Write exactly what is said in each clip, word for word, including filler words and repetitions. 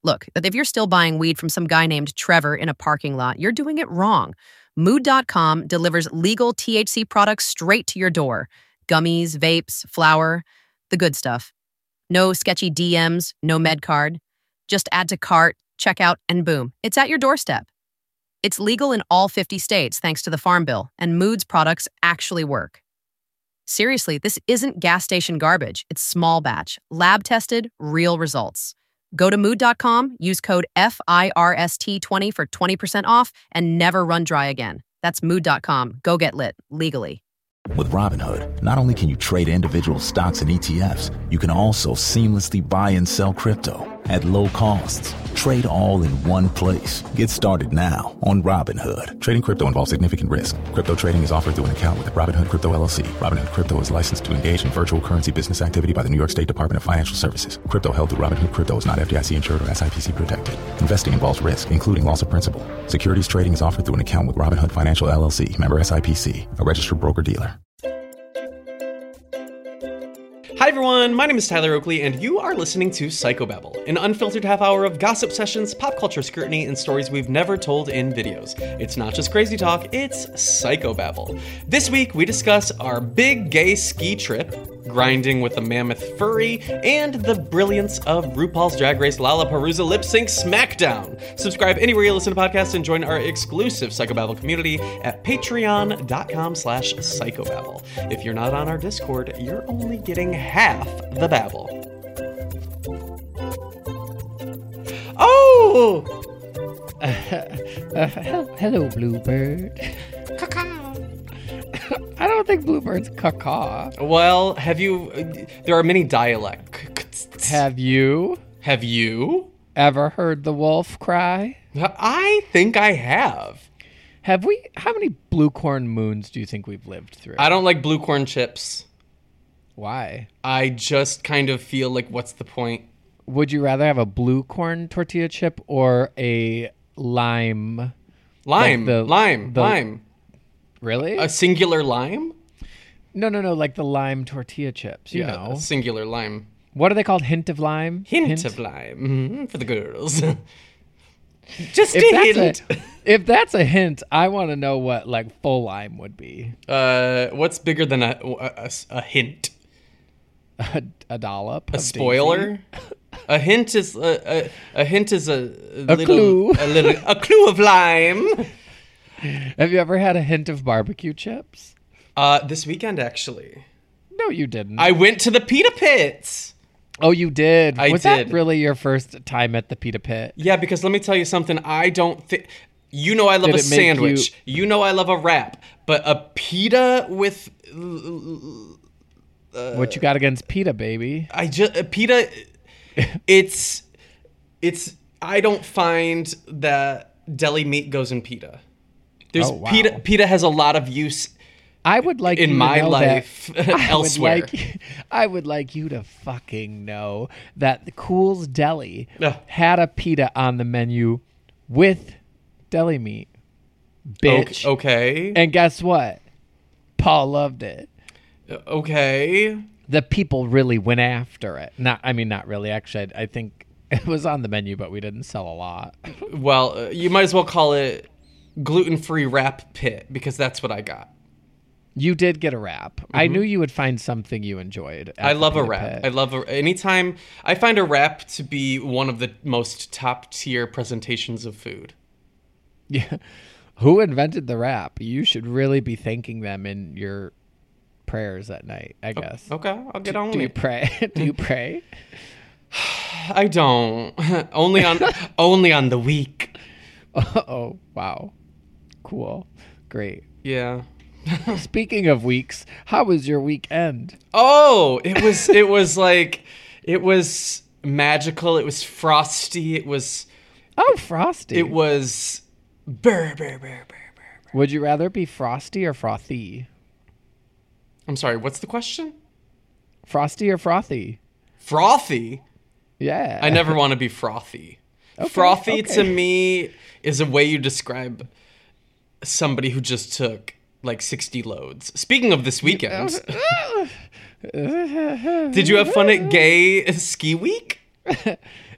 Look, if you're still buying weed from some guy named Trevor in a parking lot, you're doing it wrong. Mood dot com delivers legal T H C products straight to your door. Gummies, vapes, flour, the good stuff. No sketchy D Ms, no med card. Just add to cart, check out, and boom, it's at your doorstep. It's legal in all fifty states thanks to the Farm Bill, and Mood's products actually work. Seriously, this isn't gas station garbage. It's small batch, lab-tested, real results. Go to mood dot com, use code F I R S T twenty for twenty percent off, and never run dry again. That's mood dot com. Go get lit, legally. With Robinhood, not only can you trade individual stocks and E T Fs, you can also seamlessly buy and sell crypto at low costs. Trade all in one place. Get started now on Robinhood. Trading crypto involves significant risk. Crypto trading is offered through an account with Robinhood Crypto L L C. Robinhood Crypto is licensed to engage in virtual currency business activity by the New York State Department of Financial Services. Crypto held through Robinhood Crypto is not F D I C insured or S I P C protected. Investing involves risk, including loss of principal. Securities trading is offered through an account with Robinhood Financial L L C, member S I P C, a registered broker-dealer. Hi everyone, my name is Tyler Oakley, and you are listening to Psychobabble, an unfiltered half hour of gossip sessions, pop culture scrutiny, and stories we've never told in videos. It's not just crazy talk, it's Psychobabble. This week, we discuss our big gay ski trip, grinding with a mammoth furry, and the brilliance of RuPaul's Drag Race Lollapalooza Lip Sync Smackdown. Subscribe anywhere you listen to podcasts and join our exclusive Psychobabble community at patreon.com slash psychobabble. If you're not on our Discord, you're only getting half the babble. Oh! Uh, uh, hello, Bluebird. I don't think Bluebird's caca. Well, have you... Uh, there are many dialects. Have you? Have you? Ever heard the wolf cry? I think I have. Have we... How many blue corn moons do you think we've lived through? I don't like blue corn chips. Why? I just kind of feel like, what's the point? Would you rather have a blue corn tortilla chip or a lime? Lime. Like the, lime. The, lime. Really? A singular lime? No, no, no. Like the lime tortilla chips, you yeah, know. A singular lime. What are they called? Hint of lime? Hint, Hint? of lime. Mm-hmm, for the girls. Just if a that's hint. A, if that's a hint, I want to know what like full lime would be. Uh, what's bigger than a a, a hint? A, a dollop. A spoiler. A hint is a, a, a hint is a, a, a little clue. a little a clue of lime. Have you ever had a hint of barbecue chips? Uh, this weekend actually. No, you didn't. I went to the Pita Pit. Oh, you did? I Was did. that really your first time at the Pita Pit? Yeah, because let me tell you something. I don't think... You know I love Did a it make sandwich. you- You know I love a wrap. But a pita with... Uh, what you got against pita, baby? I just... A pita... it's... It's... I don't find that deli meat goes in pita. There's Oh, wow. pita... Pita has a lot of use... I would like in you to my know life that, I elsewhere. Would like, I would like you to fucking know that the Cool's Deli Ugh. had a pita on the menu with deli meat. Bitch. Okay. And guess what? Paul loved it. Okay. The people really went after it. Not, I mean, not really. Actually, I, I think it was on the menu, but we didn't sell a lot. Well, uh, you might as well call it gluten-free wrap pit because that's what I got. You did get a wrap. Mm-hmm. I knew you would find something you enjoyed. At I the love a Pita wrap. Pit. I love a, anytime I find a wrap to be one of the most top-tier presentations of food. Yeah. Who invented the wrap? You should really be thanking them in your prayers at night, I guess. Okay, I'll get do, on do with you it. pray? Do you pray? I don't. only on only on the week. Oh, wow. Cool. Great. Yeah. Speaking of weeks, how was your weekend? Oh, it was it was like it was magical. It was frosty. It was Oh, frosty. it was burr burr burr burr burr. Would you rather be frosty or frothy? I'm sorry, what's the question? Frosty or frothy? Frothy? Yeah. I never want to be frothy. Okay, frothy okay. to me is a way you describe somebody who just took like sixty loads. Speaking of this weekend, did you have fun at Gay Ski Week?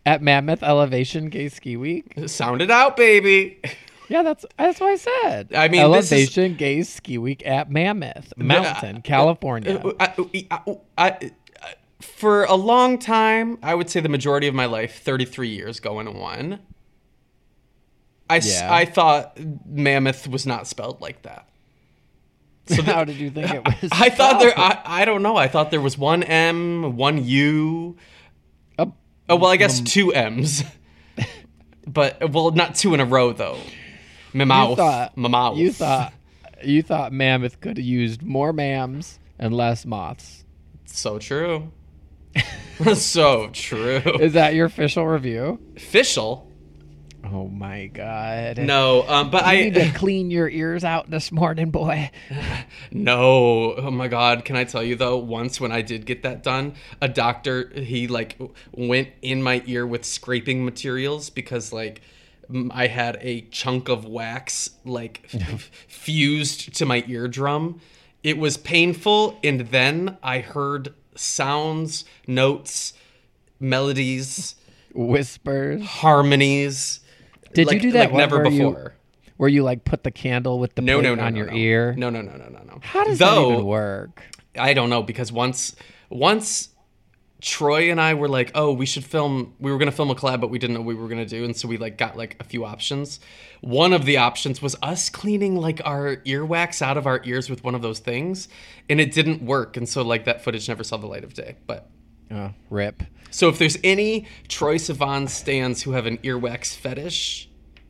At Mammoth Elevation Gay Ski Week. Sound it out, baby. Yeah, that's that's what I said. I mean, Elevation this is, Gay Ski Week at Mammoth Mountain, uh, California. Uh, I, I, I, I, for a long time, I would say the majority of my life, thirty-three years going on, I, Yeah. I thought Mammoth was not spelled like that. So the, how did you think it was? I, I thought there. I, I don't know. I thought there was one M, one U. Uh, oh well, I guess um, two M's. But well, not two in a row though. Mammoth. You thought, Mammoth. you thought you thought Mammoth could have used more mams and less moths. So true. So true. Is that your official review? Official? Oh my god. No, um, but you I need to clean your ears out this morning, boy. No. Oh my god, can I tell you though, once when I did get that done, a doctor, he like went in my ear with scraping materials because like I had a chunk of wax like f- fused to my eardrum. It was painful, and then I heard sounds, notes, melodies, whispers, harmonies. Did like, you do that like never where before? You, where you like put the candle with the no, plate no, no, on no, your no. ear? No, no, no, no, no, no. How does Though, that even work? I don't know, because once once Troy and I were like, oh, we should film, we were going to film a collab, but we didn't know what we were going to do. And so we like got like a few options. One of the options was us cleaning like our earwax out of our ears with one of those things. And it didn't work. And so like that footage never saw the light of day. But oh, rip. So if there's any Troy Sivan stans who have an earwax fetish,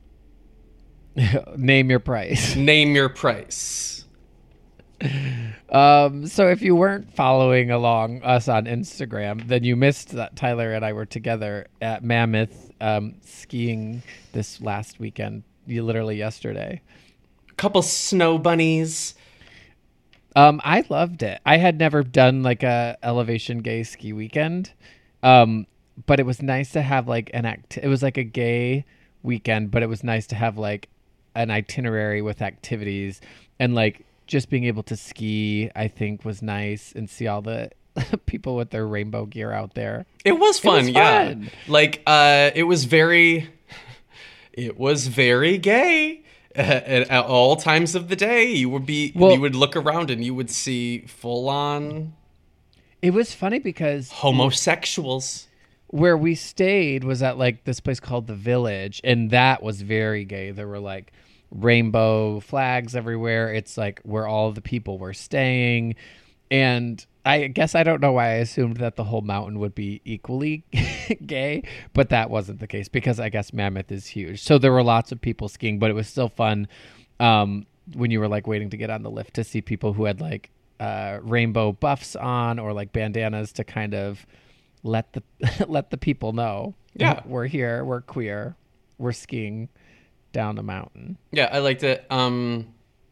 name your price. Name your price. Um, so if you weren't following along us on Instagram, then you missed that Tyler and I were together at Mammoth um, skiing this last weekend, you literally yesterday. A couple snow bunnies. Um, I loved it. I had never done like a elevation gay ski weekend, um, but it was nice to have like an act. It was like a gay weekend, but it was nice to have like an itinerary with activities and like. Just being able to ski, I think, was nice and see all the people with their rainbow gear out there. It was fun, it was yeah. fun. Like, uh, it was very, it was very gay. At, at all times of the day, you would be, well, you would look around and you would see full on. It was funny because homosexuals. Where we stayed was at like this place called the Village, and that was very gay. There were like rainbow flags everywhere. It's like where all the people were staying. And I guess I don't know why I assumed that the whole mountain would be equally gay, but that wasn't the case because I guess Mammoth is huge. So there were lots of people skiing, but it was still fun um, when you were like waiting to get on the lift to see people who had like uh, rainbow buffs on or like bandanas to kind of let the let the people know. Yeah, we're here, we're queer, we're skiing down the mountain. Yeah, I liked it. Um,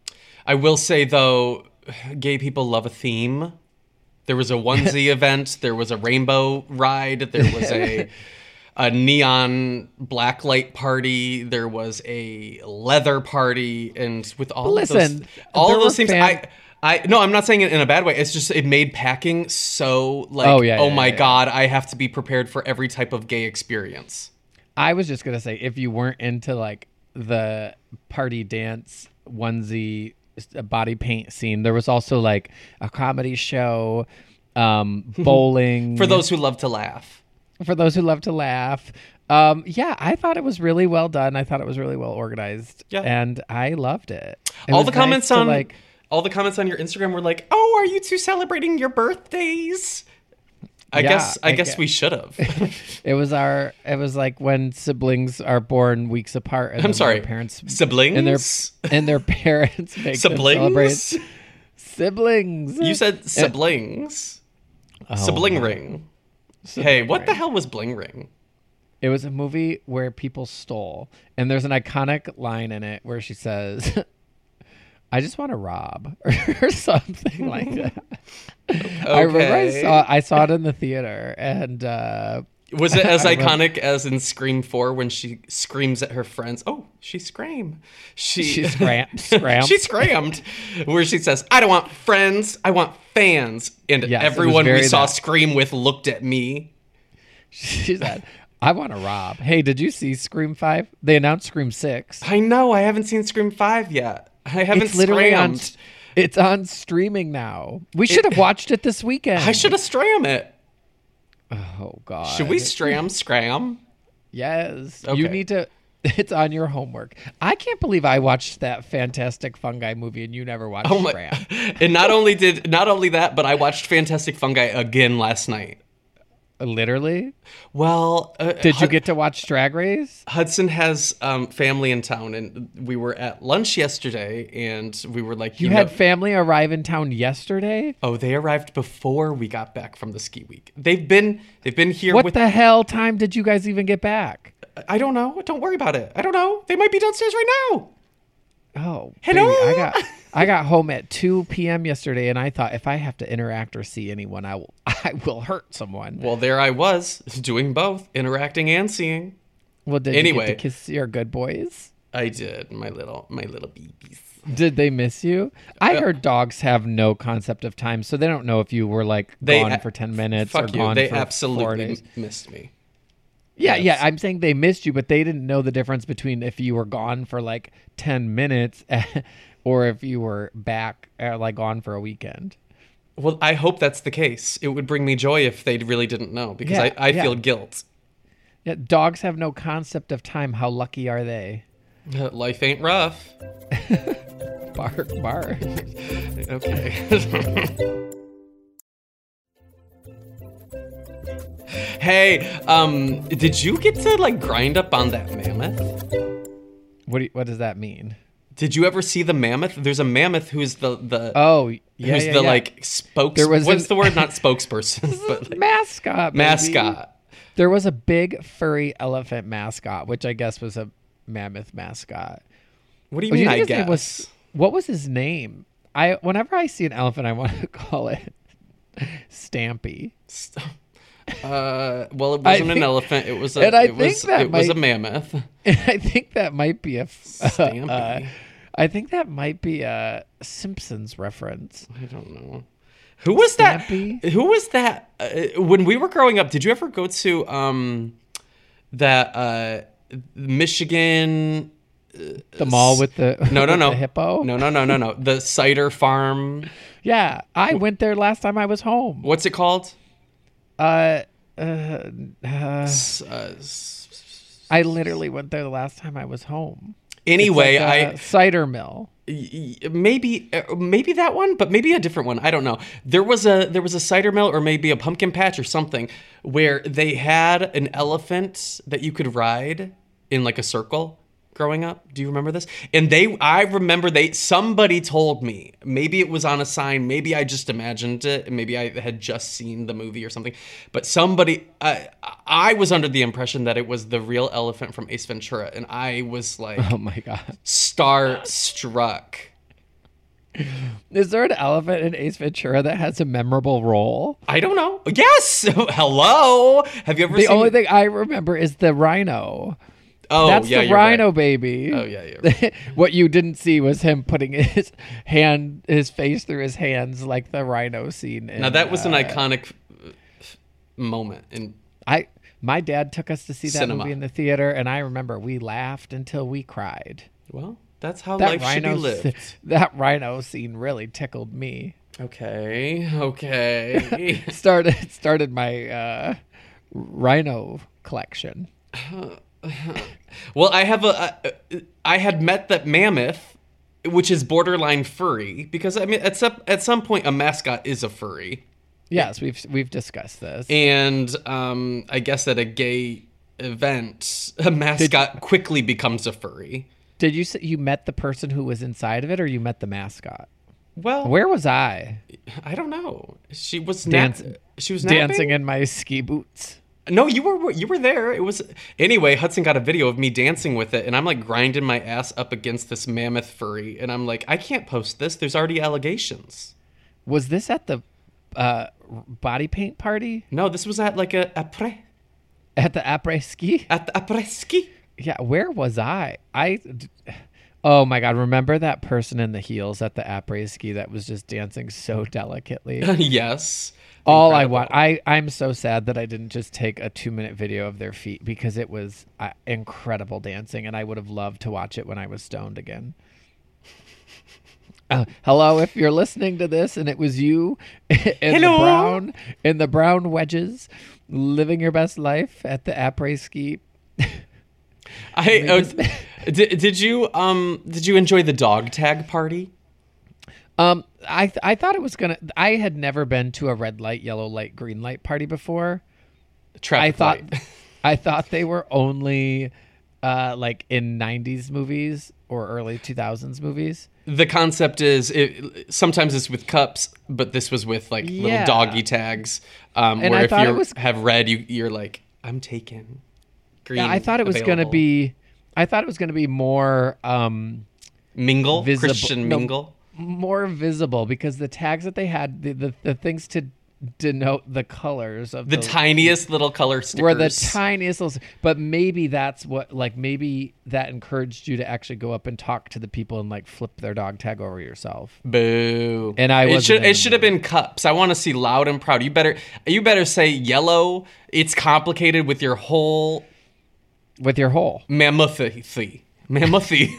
I will say, though, gay people love a theme. There was a onesie event. There was a rainbow ride. There was a a neon blacklight party. There was a leather party. And with all Listen, of those, all of those things, fan- I... I no, I'm not saying it in a bad way. It's just it made packing so like, oh, yeah, oh yeah, my yeah, God, I have to be prepared for every type of gay experience. I was just going to say, if you weren't into like the party dance onesie body paint scene, there was also like a comedy show, um, bowling. For those who love to laugh. For those who love to laugh. Um, yeah, I thought it was really well done. I thought it was really well organized. Yeah. And I loved it. it all the comments nice on like, all the comments on your Instagram were like, "Oh, are you two celebrating your birthdays?" I yeah, guess I, I guess guess. we should have. It was our it was like when siblings are born weeks apart and I'm then sorry, their parents siblings and their and their parents make them celebrate siblings. Siblings. You said siblings. Oh, Sibling my. ring. Sibling Hey, what ring. the hell was Bling Ring? It was a movie where people stole, and there's an iconic line in it where she says, "I just want to rob," or something like that. Okay. I remember I saw I saw it in the theater, and uh, Was it as I iconic as in Scream four when she screams at her friends? Oh, she scream. She she scram- scrammed. she scrammed. Where she says, "I don't want friends, I want fans." And Yes, it was everyone we very saw that. scream with looked at me. She said, I want to rob. Hey, did you see Scream five? They announced Scream six. I know. I haven't seen Scream five yet. I haven't It's literally on. scrammed. It's on streaming now. We should have watched it this weekend. I should have stram it. Oh God. Should we stram scram? Yes. Okay. You need to. It's on your homework. I can't believe I watched that Fantastic Fungi movie and you never watched Oh my! Scram. And not only did not only that, but I watched Fantastic Fungi again last night. Literally? Well, uh, Did you Hud- get to watch Drag Race? Hudson has um, family in town, and we were at lunch yesterday, and we were like, You, you, had know, family arrive in town yesterday? oh, they arrived before we got back from the ski week. They've been they've been here What with. the hell time did you guys even get back? I don't know. Don't worry about it. I don't know. They might be downstairs right now. Oh, Hello? baby, I got I got home at two p.m. yesterday, and I thought if I have to interact or see anyone, I will I will hurt someone. Well, there I was doing both, interacting and seeing. Well, did anyway. you get to kiss your good boys? I did, my little my little babies. Did they miss you? I Uh, heard dogs have no concept of time, so they don't know if you were like They gone a- for ten minutes or Fuck you. gone They for four absolutely days. m- missed me. Yeah, Yes. yeah. I'm saying they missed you, but they didn't know the difference between if you were gone for like ten minutes or if you were back, uh, like gone for a weekend. Well, I hope that's the case. It would bring me joy if they really didn't know, because Yeah, I, I yeah. feel guilt. Yeah, dogs have no concept of time. How lucky are they? Uh, Life ain't rough. Bark, bark. Okay. Hey, um, did you get to like grind up on that mammoth? What do you, what does that mean? Did you ever see the mammoth? There's a mammoth who's the the Oh, yeah, who's yeah, the yeah. like spokes. There was What's an- the word? Not spokesperson, but like, mascot. baby. mascot. There was a big furry elephant mascot, which I guess was a mammoth mascot. What do you Oh, mean? think I his guess. name was, what was his name? I whenever I see an elephant, I want to call it Stampy. Uh, well, it I wasn't an think- elephant. It was a. and I it was, think that it was a might- mammoth. And I think that might be a. Stampy. Uh, I think that might be a Simpsons reference. I don't know. Who was Stampy? that? Who was that? Uh, when we were growing up, did you ever go to um, that uh, Michigan? The mall with the No, no, with no. the hippo. No, no, no, no, no. The cider farm. Yeah, I went there last time I was home. What's it called? Uh, uh, uh, S- uh, s- I literally went there the last time I was home. anyway, It's like a I. cider mill. y- y- maybe uh, maybe that one, but maybe a different one. I don't know. There was a there was a cider mill or maybe a pumpkin patch or something where they had an elephant that you could ride in like a circle growing up. Do you remember this? And they I remember they somebody told me, maybe it was on a sign, maybe I just imagined it, maybe I had just seen the movie or something, but somebody I I was under the impression that it was the real elephant from Ace Ventura, and I was like Oh my god! star-struck. Is there an elephant in Ace Ventura that has a memorable role? I don't know. Yes. Hello. Have you ever The seen only thing I remember is the rhino. Oh, That's yeah, the you're rhino right. baby. Oh, yeah, you're right. What you didn't see was him putting his hand, his face through his hands, like the rhino scene. In, Now that was an uh, iconic uh, moment, and I my dad took us to see that Cinema. movie in the theater, and I remember we laughed until we cried. well, that's how That life should be rhino, lived. that rhino scene really tickled me. Okay, okay. Started started my uh, rhino collection. Well, I have a. a I had met that mammoth, which is borderline furry, because I mean, at some at some point, a mascot is a furry, Yes, we've we've discussed this. and um, I guess at a gay event, a mascot quickly becomes a furry. Did you say you met the person who was inside of it, or you met the mascot? Well, Where was I? I don't know. She was Dance- na- She was napping? Dancing in my ski boots. No, you were you were there. It was anyway. Hudson got a video of me dancing with it, and I'm like grinding my ass up against this mammoth furry, and I'm like, I can't post this. There's already allegations. Was this at the uh, body paint party No, this was at like a après at the après ski? at the après ski. Yeah, where was I? I Oh my God. Remember that person in the heels at the après-ski that was just dancing so delicately? Yes. All I Incredible. want, I, I'm so sad that I didn't just take a two minute video of their feet because it was uh, incredible dancing and I would have loved to watch it when I was stoned again. Uh, hello, if you're listening to this and it was you in Hello. the brown in the brown wedges, living your best life at the après-ski. I uh, did, did you um did you enjoy the dog tag party? Um, I th- I thought it was gonna. I had never been to a red light, yellow light, green light party before. Traffic I thought light. I thought they were only uh, like in nineties movies or early two thousands movies. The concept is it sometimes it's with cups, but this was with like Yeah. little doggy tags. Um, And where I if thought you it was- have red, you you're like, I'm taken. Green. Yeah, I thought it was going to available. be. I thought it was going to be more um, mingle, visible- Christian no, mingle. more visible because the tags that they had, the the, the things to denote the colors of The the, tiniest little color stickers. were the tiniest little. But maybe that's what, like, maybe that encouraged you to actually go up and talk to the people and like flip their dog tag over yourself. Boo. And I it wasn't should in it the should have been cups. I want to see loud and proud. You better you better say yellow. It's complicated with your whole With your hole. mammothy. Mammothy.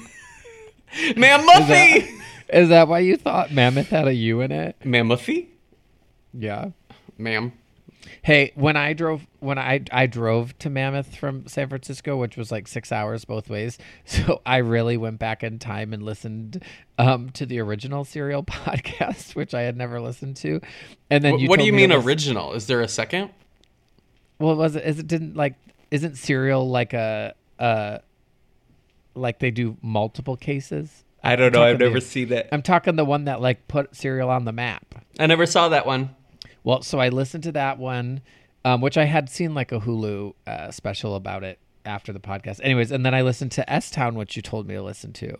Mammothy. Is that why you thought Mammoth had a U in it? Mammothy? Yeah. Ma'am. Hey, when I drove when I I drove to Mammoth from San Francisco, which was like six hours both ways, so I really went back in time and listened um, to the original Serial podcast, which I had never listened to. And then Wh- you what do told you me to mean listen- original? Is there a second? Well, was it? Is it didn't like? Isn't Serial like a uh like they do multiple cases? I don't know. Talking I've never the- seen it. I'm talking the one that like put Serial on the map. I never saw that one. Well, so I listened to that one, um, which I had seen like a Hulu uh, special about it after the podcast. Anyways, and then I listened to S Town, which you told me to listen to.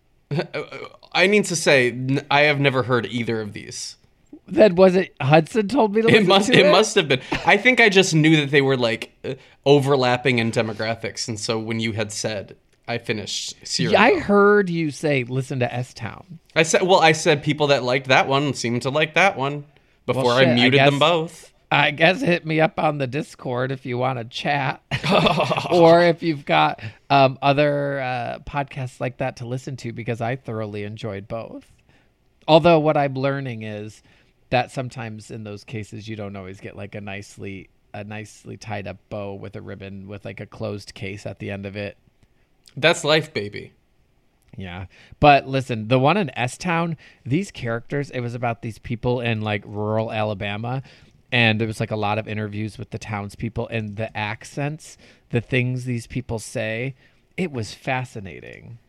I need to say n- I have never heard either of these. Then was it Hudson told me to listen It must to it it? must have been. I think I just knew that they were like uh, overlapping in demographics, and so when you had said, I finished Serial. Yeah, I heard you say listen to S Town. I said, well, I said people that liked that one seemed to like that one before Well, I shit, I muted them guess- both. I guess hit me up on the Discord if you want to chat, or if you've got um, other uh, podcasts like that to listen to, because I thoroughly enjoyed both. Although what I'm learning is that sometimes in those cases you don't always get like a nicely a nicely tied up bow with a ribbon with like a closed case at the end of it. That's life, baby. Yeah. But listen, the one in S Town, these characters, it was about these people in like rural Alabama. And there was like a lot of interviews with the townspeople and the accents, the things these people say. It was fascinating.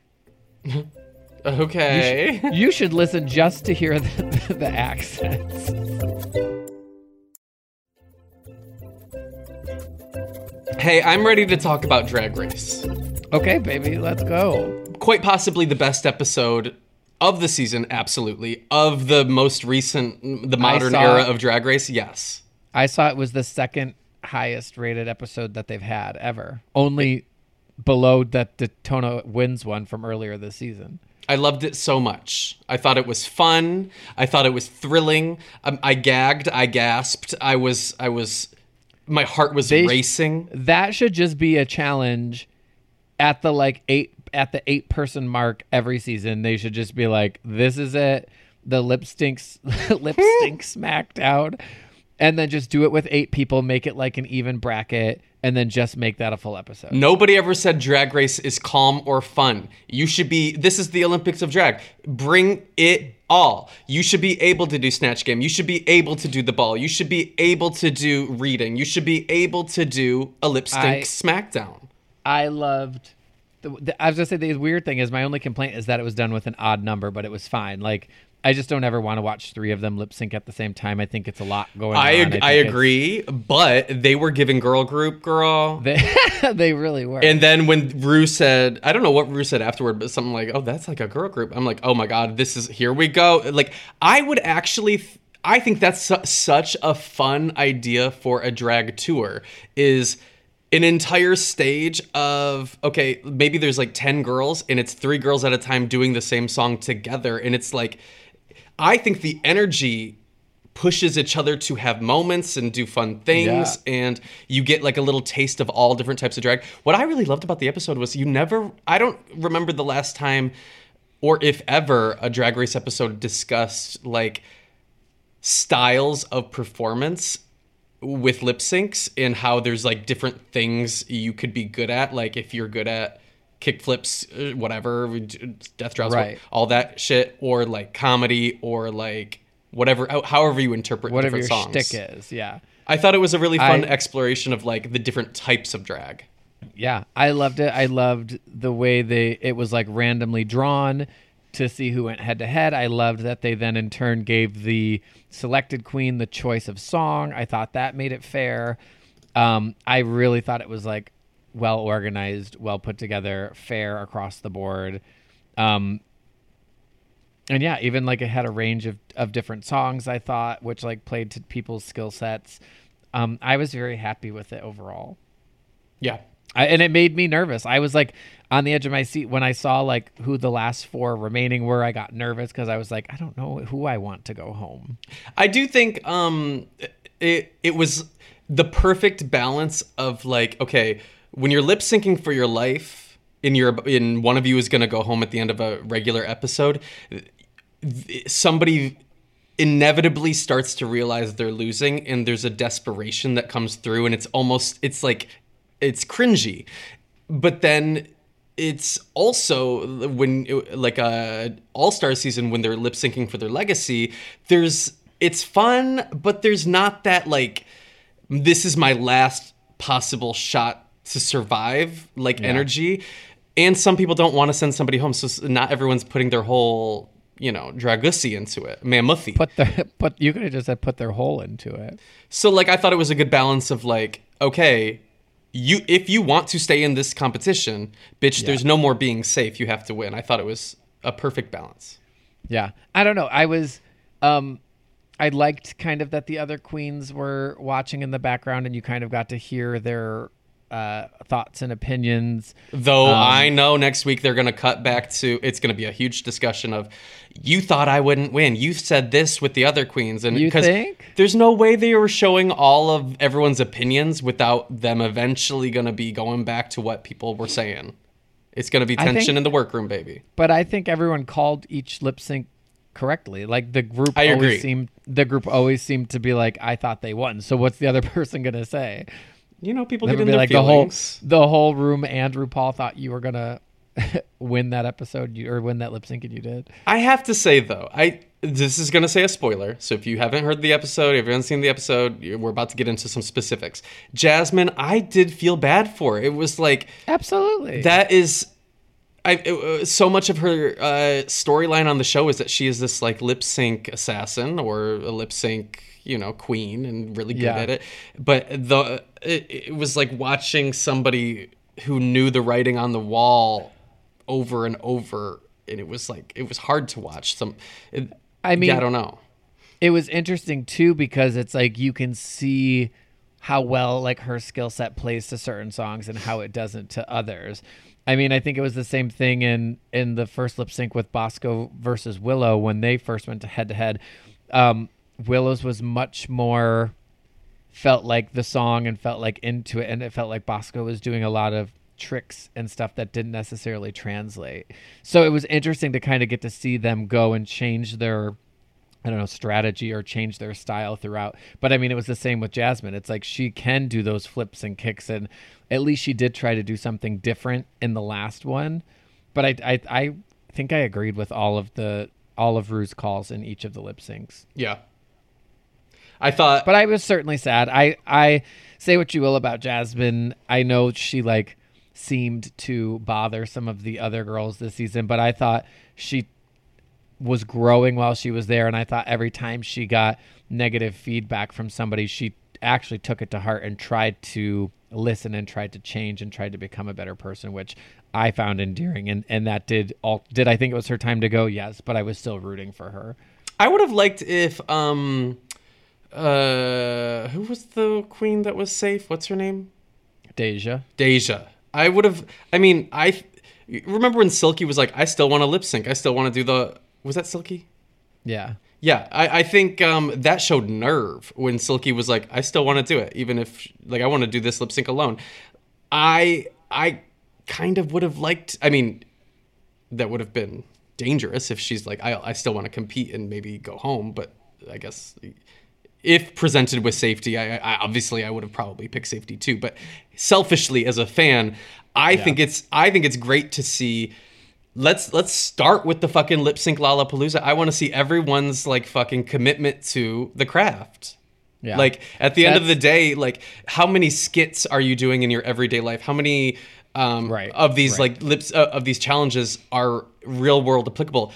Okay. You should listen just to hear the, the accents. Hey, I'm ready to talk about Drag Race. Okay, baby, let's go. Quite possibly the best episode of the season, absolutely. Of the most recent, the modern saw- era of Drag Race, yes. I saw it was the second highest rated episode that they've had ever. Only below that Daytona Wins one from earlier this season. I loved it so much. I thought it was fun. I thought it was thrilling. Um, I gagged. I gasped. I was. I was. My heart was They- racing. That should just be a challenge at the like eight at the eight person mark every season. They should just be like, this is it. The lip stinks lip stink smackdown. And then just do it with eight people, make it like an even bracket, and then just make that a full episode. Nobody ever said Drag Race is calm or fun. You should be. This is the Olympics of drag. Bring it all. You should be able to do Snatch Game. You should be able to do the ball. You should be able to do reading. You should be able to do a lip stink I- smackdown. I loved. The, the, I was gonna say the weird thing is my only complaint is that it was done with an odd number, but it was fine. Like I just don't ever want to watch three of them lip sync at the same time. I think it's a lot going I on. ag- think I it's- agree, but they were giving girl group girl. They, they really were. And then when Rue said, I don't know what Rue said afterward, but something like, oh, that's like a girl group. I'm like, oh my God, this is, here we go. Like, I would actually, th- I think that's su- such a fun idea for a drag tour is an entire stage of, okay, maybe there's like ten girls and it's three girls at a time doing the same song together. And it's like, I think the energy pushes each other to have moments and do fun things. Yeah. And you get like a little taste of all different types of drag. What I really loved about the episode was you never, I don't remember the last time, or if ever, a Drag Race episode discussed like styles of performance with lip syncs and how there's like different things you could be good at. Like if you're good at kick flips, whatever, death drops, right. all that shit, or like comedy, or like whatever, however you interpret whatever different your songs. shtick is. Yeah. I thought it was a really fun I, exploration of like the different types of drag. Yeah, I loved it. I loved the way they it was like randomly drawn to see who went head to head. I loved that they then in turn gave the selected queen the choice of song. I thought that made it fair. Um, I really thought it was like well organized, well put together, fair across the board. Um, and yeah, even like it had a range of, of different songs, I thought, which like played to people's skill sets. Um, I was very happy with it overall. Yeah. I, and it made me nervous. I was like on the edge of my seat when I saw like who the last four remaining were. I got nervous because I was like, I don't know who I want to go home. I do think um, it it was the perfect balance of like, okay, when you're lip syncing for your life, in your in one of you is going to go home at the end of a regular episode, somebody inevitably starts to realize they're losing, and there's a desperation that comes through, and it's almost it's like. It's cringy, but then it's also when like a all-star season when they're lip syncing for their legacy, there's it's fun, but there's not that like this is my last possible shot to survive like yeah. energy. And some people don't want to send somebody home, so not everyone's putting their whole you know dragussy into it, mammothie. Put their put you could have just said put their whole into it. So like I thought it was a good balance of like okay. You, if you want to stay in this competition, bitch, yeah. there's no more being safe. You have to win. I thought it was a perfect balance. Yeah. I don't know. I was, um, I liked kind of that the other queens were watching in the background and you kind of got to hear their uh, thoughts and opinions. Though um, I know next week they're going to cut back to, it's going to be a huge discussion of, you thought I wouldn't win. You said this with the other queens. And you think? There's no way they were showing all of everyone's opinions without them eventually going to be going back to what people were saying. It's going to be tension think, in the workroom, baby. But I think everyone called each lip sync correctly. Like the group I always agree. seemed the group always seemed to be like, I thought they won. So what's the other person going to say? You know, people That get would in be their like feelings. the whole the whole room. Andrew Paul thought you were gonna win that episode you, or win that lip sync, and you did. I have to say though, I this is gonna say a spoiler. So if you haven't heard the episode, if you haven't seen the episode, we're about to get into some specifics. Jasmine, I did feel bad for. It was like absolutely that is. I it, so much of her uh, storyline on the show is that she is this like lip sync assassin or a lip sync. You know, queen and really good yeah. at it. But the it, it was like watching somebody who knew the writing on the wall over and over, and it was like it was hard to watch. Some, it, I mean, yeah, I don't know. It was interesting too because it's like you can see how well like her skill set plays to certain songs and how it doesn't to others. I mean, I think it was the same thing in in the first lip sync with Bosco versus Willow when they first went to head to head. Um, Willow's was much more felt like the song and felt like into it, and it felt like Bosco was doing a lot of tricks and stuff that didn't necessarily translate. So it was interesting to kind of get to see them go and change their I don't know, strategy or change their style throughout. But I mean, it was the same with Jasmine. It's like she can do those flips and kicks, and at least she did try to do something different in the last one. But I I, I think I agreed with all of the all of Rue's calls in each of the lip syncs. Yeah. I thought, but I was certainly sad. I, I say what you will about Jasmine. I know she like seemed to bother some of the other girls this season, but I thought she was growing while she was there. And I thought every time she got negative feedback from somebody, she actually took it to heart and tried to listen and tried to change and tried to become a better person, which I found endearing. And, and that did all, did I think it was her time to go? Yes, but I was still rooting for her. I would have liked if, um, Uh, who was the queen that was safe? What's her name? Deja. Deja. I would have. I mean, I remember when Silky was like, "I still want to lip sync. I still want to do the." Was that Silky? Yeah. Yeah, I, I think um, that showed nerve when Silky was like, "I still want to do it, even if like I want to do this lip sync alone." I I kind of would have liked. I mean, that would have been dangerous if she's like, "I I still want to compete and maybe go home." But I guess if presented with safety, I, I obviously I would have probably picked safety too. But selfishly, as a fan, I yeah. think it's I think it's great to see. Let's let's start with the fucking lip sync Lollapalooza. I want to see everyone's like fucking commitment to the craft. Yeah. Like at the That's, end of the day, like how many skits are you doing in your everyday life? How many um, right. of these right. like lips uh, of these challenges are real world applicable?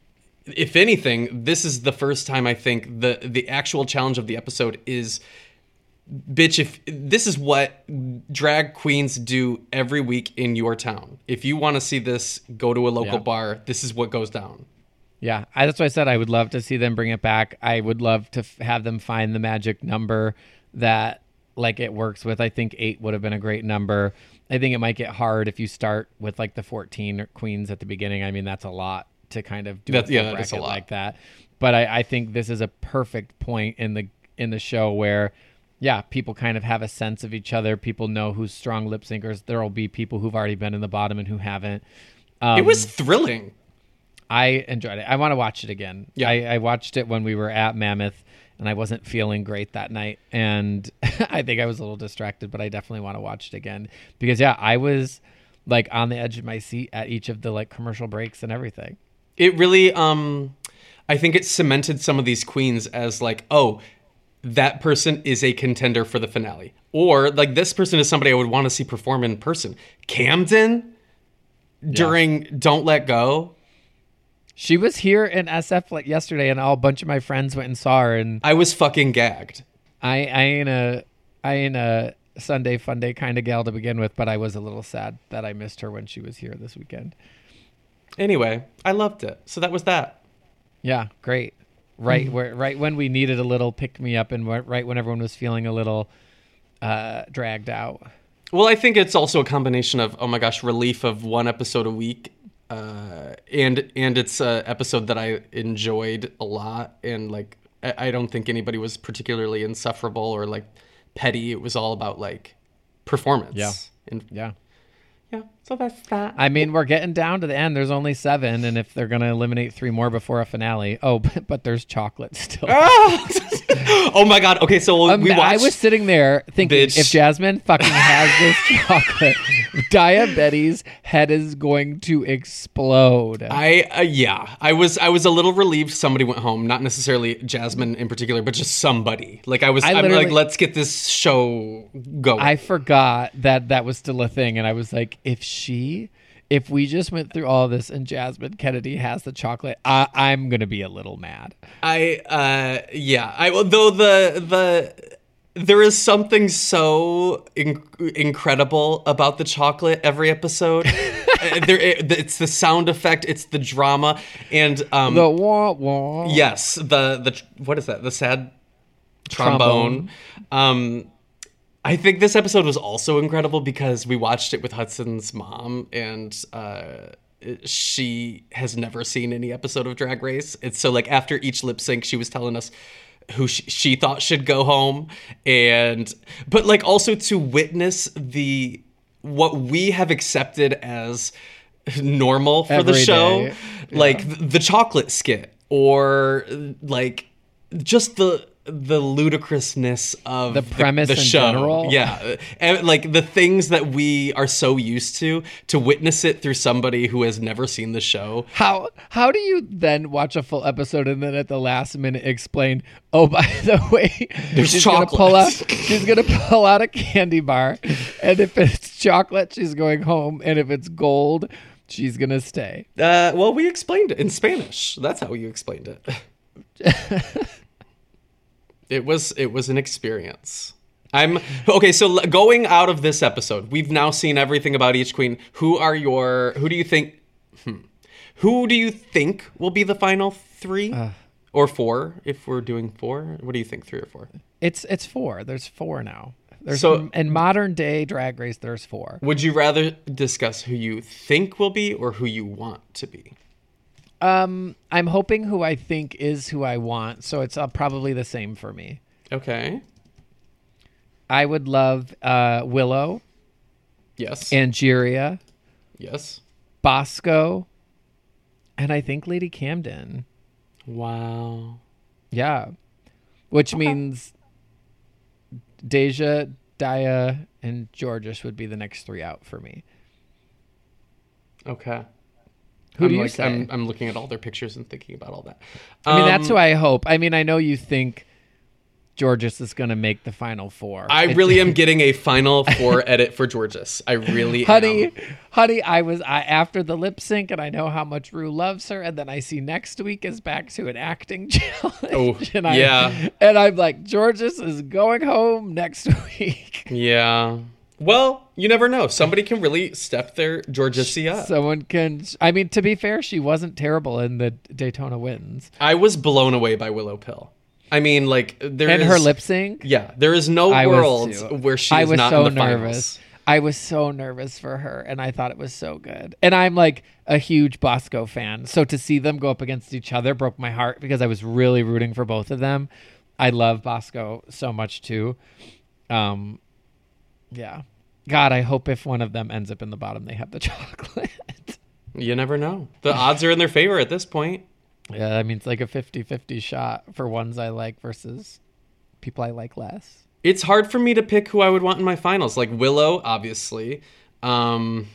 If anything, this is the first time I think the the actual challenge of the episode is, bitch, if this is what drag queens do every week in your town. If you want to see this, go to a local yeah. bar. This is what goes down. Yeah, I, that's why I said I would love to see them bring it back. I would love to f- have them find the magic number that like it works with. I think eight would have been a great number. I think it might get hard if you start with like the fourteen queens at the beginning. I mean, that's a lot to kind of do that's, a yeah, that bracket is a lot. like that. But I, I think this is a perfect point in the in the show where, yeah, people kind of have a sense of each other. People know who's strong lip syncers. There will be people who've already been in the bottom and who haven't. Um, it was thrilling. I enjoyed it. I want to watch it again. Yeah. I, I watched it when we were at Mammoth, and I wasn't feeling great that night. And I think I was a little distracted, but I definitely want to watch it again. Because, yeah, I was, like, on the edge of my seat at each of the, like, commercial breaks and everything. It really, um, I think it cemented some of these queens as, like, oh, that person is a contender for the finale. Or, like, this person is somebody I would want to see perform in person. Camden, during yeah. Don't Let Go. She was here in S F like yesterday, and all a bunch of my friends went and saw her. And I was fucking gagged. I, I ain't a, I ain't a Sunday fun day kind of gal to begin with, but I was a little sad that I missed her when she was here this weekend. Anyway, I loved it. So that was that. Yeah, great. Right, mm-hmm. where right when we needed a little pick me up, and right when everyone was feeling a little uh, dragged out. Well, I think it's also a combination of oh my gosh, relief of one episode a week. Uh, and and it's an episode that I enjoyed a lot, and like I, I don't think anybody was particularly insufferable or like petty. It was all about like performance. Yeah, and yeah, yeah. So that's that. I mean, we're getting down to the end. There's only seven, and if they're gonna eliminate three more before a finale, oh, but, but there's chocolate still. Oh my god. Okay, so um, we watched. I was sitting there thinking, bitch. If Jasmine fucking has this chocolate, Diabetes' head is going to explode. I uh, yeah, I was I was a little relieved somebody went home. Not necessarily Jasmine in particular, but just somebody. Like I was, I I'm like, let's get this show going. I forgot that that was still a thing, and I was like, if she. If we just went through all this and Jasmine Kennedy has the chocolate, I, I'm gonna be a little mad. I uh yeah. I though the the there is something so in, incredible about the chocolate every episode. there it, it's the sound effect, it's the drama, and um the wah wah. Yes, the the what is that? The sad trombone. trombone. Um. I think this episode was also incredible because we watched it with Hudson's mom, and uh, she has never seen any episode of Drag Race. It's so like after each lip sync, she was telling us who she, she thought should go home, and but like also to witness the what we have accepted as normal for Every the show, yeah. like the, the chocolate skit or like just the. the ludicrousness of the premise the, the in show. general. Yeah. And like the things that we are so used to, to witness it through somebody who has never seen the show. How how do you then watch a full episode and then at the last minute explain, oh, by the way, There's she's chocolate. gonna pull out she's gonna pull out a candy bar, and if it's chocolate, she's going home, and if it's gold, she's gonna stay. Uh, well, we explained it in Spanish. That's how you explained it. It was it was an experience. I'm okay. So going out of this episode, we've now seen everything about each queen. Who are your? Who do you think? Hmm, who do you think will be the final three uh, or four? If we're doing four, what do you think? Three or four? It's it's four. There's four now. There's So- in modern day Drag Race, there's four. Would you rather discuss who you think will be or who you want to be? Um, I'm hoping who I think is who I want, so it's uh, probably the same for me. Okay. I would love uh, Willow, Yes. Angeria, yes. Bosco, and I think Lady Camden. Wow. Yeah. Which means Deja, Daya, and Georges would be the next three out for me. Okay. Who I'm do you like, say? I'm, I'm looking at all their pictures and thinking about all that. I mean, that's Um, who I hope. I mean, I know you think Georges is going to make the final four. I It- really am getting a final four edit for Georges. I really honey, am. honey, I was I, after the lip sync, and I know how much Rue loves her, and then I see next week is back to an acting challenge. Oh, and I, yeah. and I'm like, Georges is going home next week. Yeah. Well, you never know. Somebody can really step their Georgesy up. Someone can. I mean, to be fair, she wasn't terrible in the Daytona Wins, I was blown away by Willow Pill. I mean, like there and is- her lip sync. Yeah, there is no I world was too. where she I is was not so in the nervous. finals. I was so nervous for her, and I thought it was so good. And I'm like a huge Bosco fan, so to see them go up against each other broke my heart because I was really rooting for both of them. I love Bosco so much too. Um, yeah. God, I hope if one of them ends up in the bottom, they have the chocolate. You never know. The odds are in their favor at this point. Yeah, I mean, it's like a fifty-fifty shot for ones I like versus people I like less. It's hard for me to pick who I would want in my finals. Like Willow, obviously. Um,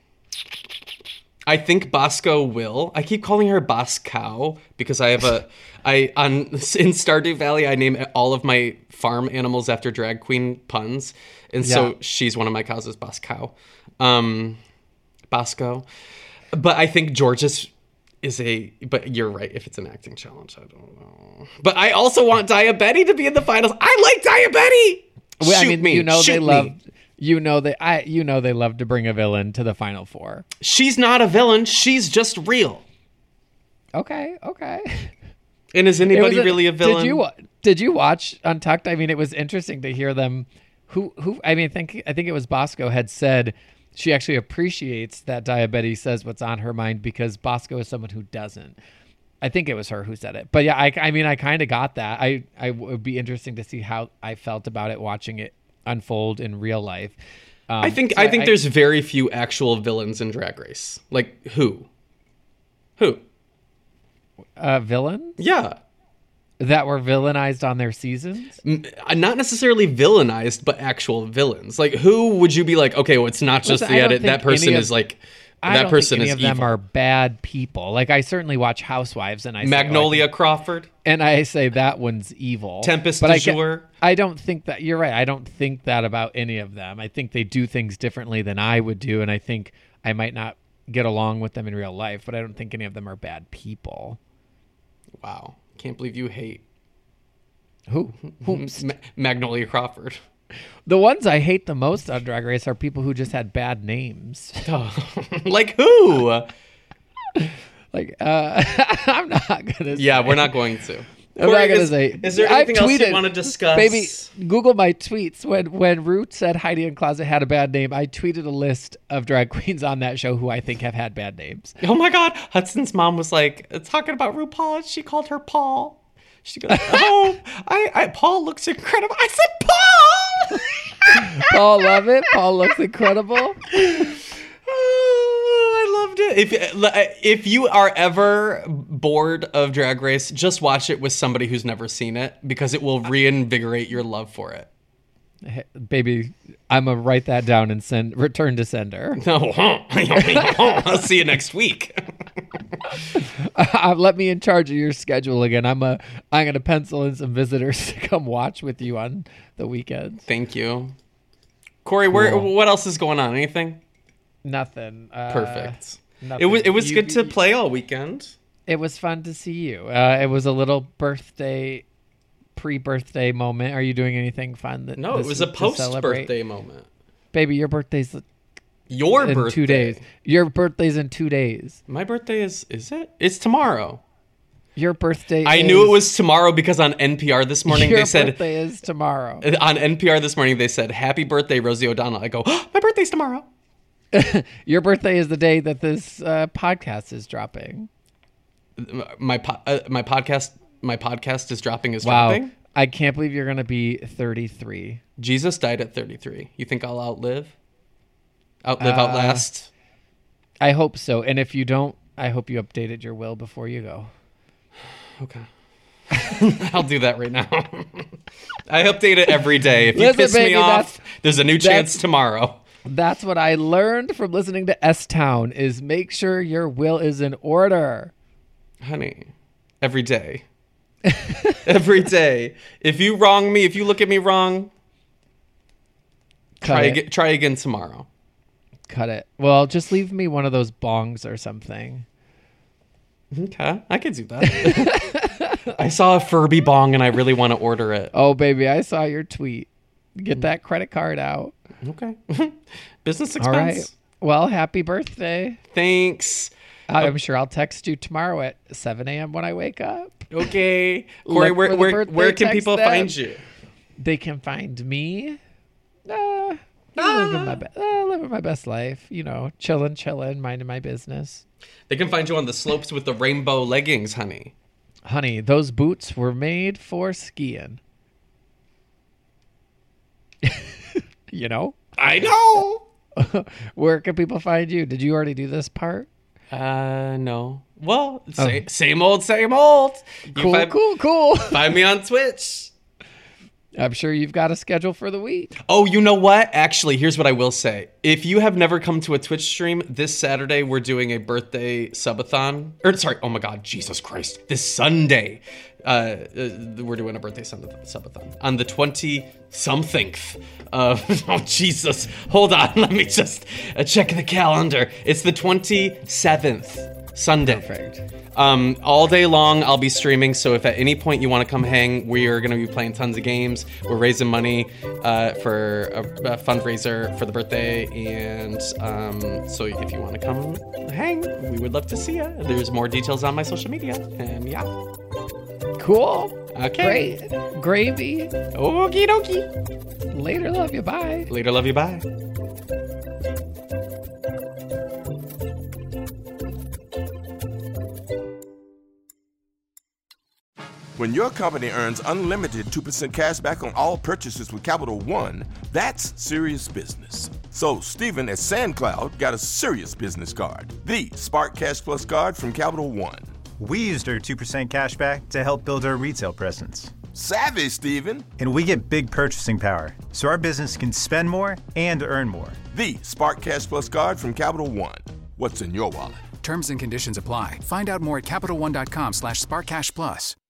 I think Bosco will. I keep calling her Boscow because I have a I on in Stardew Valley I name all of my farm animals after drag queen puns, and so Yeah. she's one of my cows is Boscow, um, Bosco. But I think Georges is a. But you're right. If it's an acting challenge, I don't know. But I also want Diabetti to be in the finals. I like Diabetti. Well, Shoot I mean, me. you know Shoot they me. love, you know they, I, you know they love to bring a villain to the final four. She's not a villain. She's just real. Okay, okay. And is It anybody was really a villain? Did you did you watch Untucked? I mean, it was interesting to hear them. Who who? I mean, I think I think it was Bosco had said she actually appreciates that Diabetes says what's on her mind because Bosco is someone who doesn't. I think it was her who said it. But yeah, I, I mean, I kind of got that. I, I it would be interesting to see how I felt about it watching it unfold in real life. Um, I think so I think there's very few actual villains in Drag Race. Like who? Who? uh, villains Yeah. that were villainized on their seasons. M- Not necessarily villainized, but actual villains. Like who would you be like, okay, well, it's not just Listen, the I don't edit. That think any person of- is like I that don't person think any is of them evil. are bad people. Like I certainly watch Housewives, and I say, oh, I Magnolia think- Crawford. and I say that one's evil. Tempest but du I, get- jour. I don't think that you're right. I don't think that about any of them. I think they do things differently than I would do, and I think I might not get along with them in real life. But I don't think any of them are bad people. Wow. Can't believe you hate Who? Who? Ma- Magnolia Crawford. The ones I hate the most on Drag Race are people who just had bad names. Like who? Like, uh, I'm not gonna. Yeah, say. we're not going to. I'm Corey, not gonna is, say. is there I've anything else tweeted- you want to discuss? Baby, Google my tweets. When when Root said Heidi N Closet had a bad name, I tweeted a list of drag queens on that show who I think have had bad names. Oh my God. Hudson's mom was like talking about RuPaul and she called her Paul. She goes, oh, I, I, Paul looks incredible. I said, Paul! Paul love it. Paul looks incredible. Oh, I loved it. If, if you are ever bored of Drag Race, just watch it with somebody who's never seen it because it will reinvigorate your love for it. Hey, baby, I'm gonna write that down and send return to sender. No, I'll see you next week. Uh, let me in charge of your schedule again. I'm a I'm gonna pencil in some visitors to come watch with you on the weekends. Thank you. Corey, where, Cool. what else is going on? Anything? Nothing. Uh, Perfect. nothing. It was it was You- good to play all weekend. It was fun to see you. Uh, it was a little birthday, pre-birthday moment. Are you doing anything fun? That No, it this was a week to celebrate? post-birthday moment. Baby, your birthday's Your in birthday. two days. Your birthday's in two days. My birthday is is it? It's tomorrow. Your birthday I is... knew it was tomorrow because on N P R this morning Your they said... Your birthday is tomorrow. On N P R this morning they said, happy birthday, Rosie O'Donnell. I go, oh, my birthday's tomorrow. Your birthday is the day that this uh, podcast is dropping. My po- uh, my podcast my podcast is dropping is wow. dropping. I can't believe you're going to be thirty-three. Jesus died at thirty-three. You think I'll outlive? Outlive, Uh, outlast? I hope so. And if you don't, I hope you updated your will before you go. Okay. I'll do that right now. I update it every day. If you Listen, piss baby, me off, that's- there's a new chance that's- tomorrow. That's what I learned from listening to S-Town is make sure your will is in order. Honey, every day. Every day. If you wrong me, if you look at me wrong, Cut try it. again, try again tomorrow. Cut it. Well, just leave me one of those bongs or something. Okay, I could do that. I saw a Furby bong and I really want to order it. Oh, baby, I saw your tweet. Get that credit card out. Okay. Business expense. All right. Well, happy birthday. Thanks. I'm sure I'll text you tomorrow at seven a.m. when I wake up. Okay. Corey, Look where for the where, birthday where can text people then. find you? They can find me. Uh, living my be- uh, living my best life. You know, chilling, chilling, minding my business. They can find you on the slopes with the rainbow leggings, honey. Honey, those boots were made for skiing. You know? I know. Where can people find you? Did you already do this part? Uh, no. Well, same, same old, same old. You Cool, find, cool, cool. Find me on Twitch. I'm sure you've got a schedule for the week. Oh, you know what? Actually, here's what I will say. If you have never come to a Twitch stream, this Saturday we're doing a birthday subathon. Or sorry, oh my God, Jesus Christ. This Sunday, uh, uh, we're doing a birthday sub- subathon on the twenty-somethingth of, oh Jesus. Hold on, let me just uh, check the calendar. It's the twenty-seventh, Sunday. Perfect. Um, all day long, I'll be streaming. So if at any point you want to come hang, we are going to be playing tons of games. We're raising money uh, for a, a fundraiser for the birthday, and um, so if you want to come hang, we would love to see you. There's more details on my social media, and yeah. Cool. Okay. Great. Gravy. Okie dokie. Later, love you. Bye. Later, love you. Bye. When your company earns unlimited two percent cash back on all purchases with Capital One, that's serious business. So Steven at SandCloud got a serious business card, the Spark Cash Plus card from Capital One. We used our two percent cash back to help build our retail presence. Savvy, Steven. And we get big purchasing power, so our business can spend more and earn more. The Spark Cash Plus card from Capital One. What's in your wallet? Terms and conditions apply. Find out more at CapitalOne.com slash SparkCashPlus.